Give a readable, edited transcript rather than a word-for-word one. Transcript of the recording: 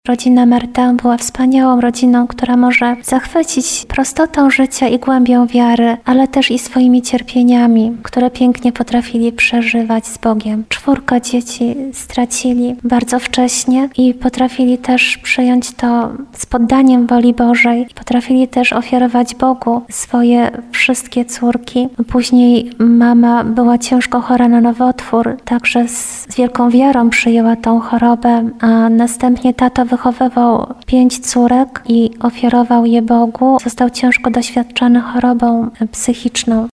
Rodzina Martę była wspaniałą rodziną, która może zachwycić prostotą życia i głębią wiary, ale też i swoimi cierpieniami, które pięknie potrafili przeżywać z Bogiem. 4 dzieci stracili bardzo wcześnie i potrafili też przyjąć to z poddaniem woli Bożej. Potrafili też ofiarować Bogu swoje wszystkie córki. Później mama była ciężko chora na nowotwór, także z wielką wiarą przyjęła tą chorobę, a następnie tato wychowywał 5 córek i ofiarował je Bogu. Został ciężko doświadczony chorobą psychiczną.